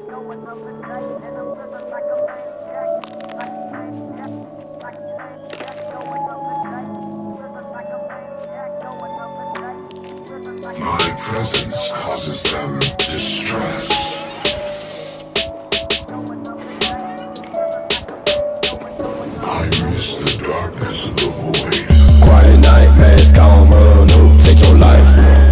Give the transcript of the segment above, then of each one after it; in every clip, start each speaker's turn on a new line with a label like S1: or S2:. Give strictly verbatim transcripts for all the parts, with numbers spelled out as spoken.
S1: My presence causes them distress. I miss the darkness of the void.
S2: Quiet night, mask on, run up, take your life.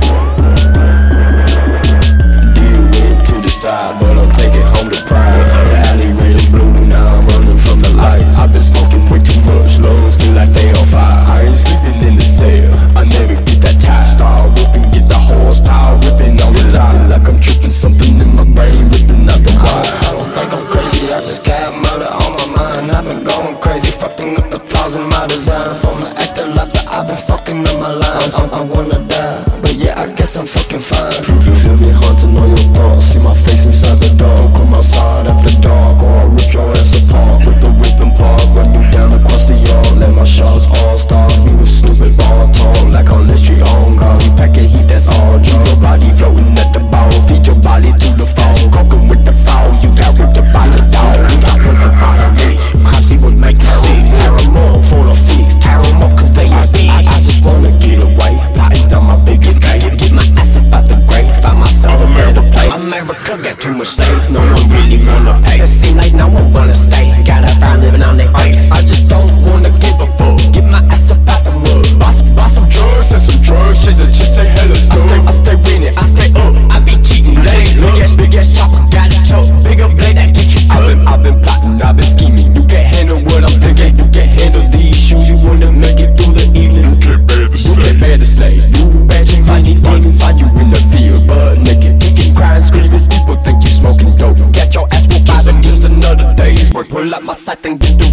S2: Deal with to the side, but I'm taking home the pride. The alley red and blue, now I'm running from the lights. I've been smoking way too much, lungs feel like they on fire. I ain't sleeping in the cell, I never get that tired. Start whipping, get the horsepower ripping on the top. Like I'm tripping, something in my brain ripping out the wire. I don't think I'm crazy, I just got murder on my mind. I've been going crazy, fucking up the flaws in my design. From an actor like that, I've been fucking up my lines. I, I wanna die, but yeah, I guess I'm fucking fine. You feel me haunting all your thoughts, see my face inside the dark. Come outside after dark, or I'll rip your ass apart. With the whip and park, run you down across the yard. Let my shots all start, you a stupid ball talk. Like on the street on guard, we packing heat, that's all. Keep your body floating at the ball, feed your body to the fall. Cooking with the fall, you got ripped up by the dog. You got ripped up by the bitch, Cropsy would make you sick. Tear 'em up, full of fix, tear 'em up cause they are big. I, I just wanna get away, plotting down my biggest game. Get, get my ass up out the grave, find myself a better place. America got too much slaves, no one really wanna pay. It seem like no one wanna stay, gotta find living on their face. I just don't wanna give a fuck, get my ass up out the mud. Buy some, buy some drugs, and some drugs, chase a just say hella stuff. I stay, I stay winning, I stay up, I be cheating, that ain't big ass, big ass chopper, got it tough. Bigger blade that get you cut. I've been, I've been plotting, I've been scheming. You can't handle what I'm thinking, you can't handle these shoes. You wanna make it through the evening.
S1: You can't bear the slave.
S2: You can't bear the slave. You bad, you find it, find it, find you in the field, but naked, kicking, crying, screaming. People think you smoking dope. Get your ass whooped by them, just another day's work. Pull up my sight and get the